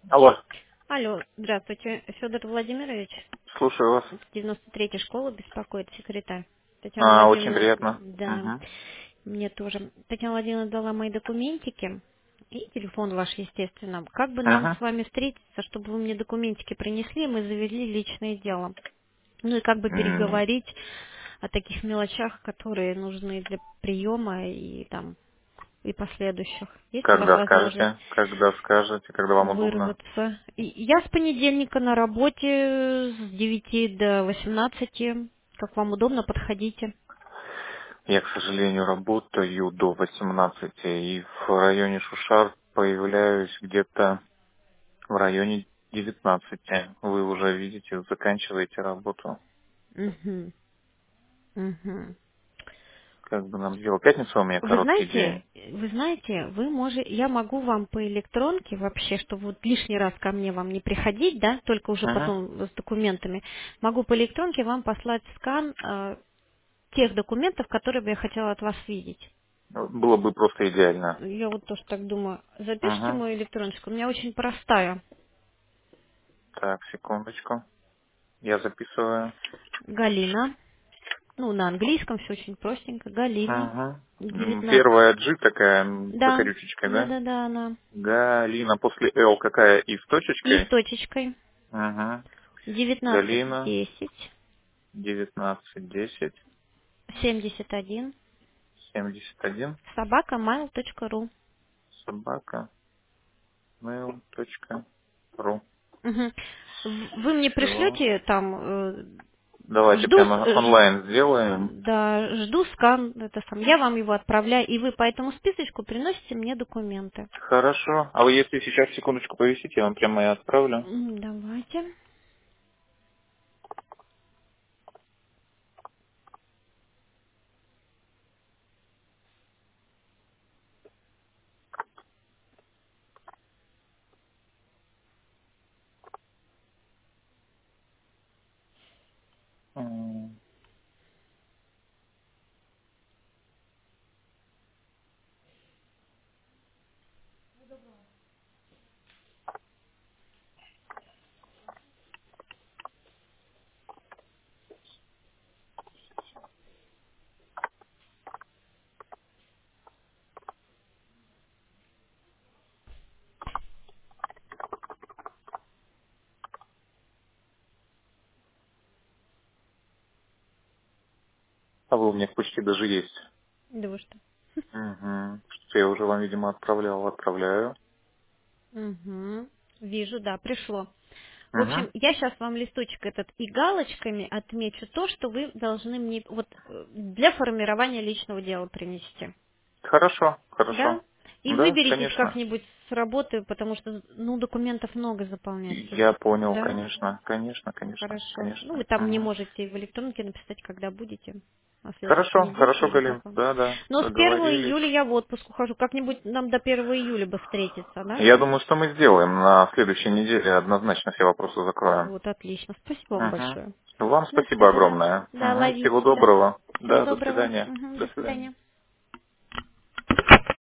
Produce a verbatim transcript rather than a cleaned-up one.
Алло, Алло, здравствуйте, Федор Владимирович. слушаю вас. С девяносто третьей школы беспокоит секретарь. Татьяна А, очень Владимировна, приятно. да, Угу. мне тоже. Татьяна Владимировна дала мои документики и телефон ваш, естественно. Как бы нам Угу. с вами встретиться, чтобы вы мне документики принесли, мы завели личное дело. Ну и как бы М, переговорить о таких мелочах, которые нужны для приема и там и последующих. Есть у вас Когда возможность скажете, когда скажете, когда вам удобно. вырваться? И я с понедельника на работе с девяти до восемнадцати. Как вам удобно, подходите. Я, к сожалению, работаю до восемнадцати и в районе Шушар появляюсь где-то в районе девятнадцати. Вы уже видите, заканчиваете работу. Угу. Угу. Как бы нам сделать? Пятница у меня Вы короткий знаете, день. вы знаете, вы можете, я могу вам по электронке вообще, чтобы вот лишний раз ко мне вам не приходить, да, только уже Угу. потом с документами, могу по электронке вам послать скан э, тех документов, которые бы я хотела от вас видеть. Было бы просто идеально. Я вот тоже так думаю. Запишите Угу. мою электроночку. У меня очень простая. Так, секундочку. Я записываю. Галина. Ну, на английском все очень простенько. Галина. Ага. М, девятнадцать. Первая G такая м, Да. закорючечкой, да? Да-да-да, она. Галина. После L какая? И с И с точечкой? точечкой. Ага. девятнадцать Галина. десять девятнадцать десять семьдесят один семьдесят один собака mail точка ру. собака mail точка ру. Мгм. В- Вы мне Все. пришлете там, э, Давайте жду, с- прямо э, ж- онлайн сделаем. да, жду скан, это сам, я вам его отправляю, и вы по этому списочку приносите мне документы. Хорошо. А вы если сейчас секундочку повисите, я вам прямо и отправлю. М, Давайте. М, А вы у меня почти даже есть. Да вы что? Угу. Что я уже вам, видимо, отправлял. Отправляю. Угу. Вижу, да, пришло. В Угу. общем, я сейчас вам листочек этот и галочками отмечу то, что вы должны мне вот э, для формирования личного дела принести. Хорошо, Да? хорошо. И Да, выберитесь конечно. как-нибудь с работы, потому что, ну, документов много заполнять. Тут, Я понял, да? конечно, конечно, конечно, Хорошо. Ну, конечно. вы там не Мгм. можете в электронке написать, когда будете. На следующей Хорошо, недельке хорошо, или Галин. потом. Да, да, Но с первого договорились. июля я в отпуск ухожу. Как-нибудь нам до первого июля бы встретиться, да? Я думаю, что мы сделаем. На следующей неделе однозначно все вопросы закроем. Вот, отлично. Спасибо вам Мгм. большое. Вам До спасибо свидания. огромное. Да, Мгм. Всего ловите, да. доброго. Всего Да, до доброго. свидания. Мгм, До до свидания. свидания.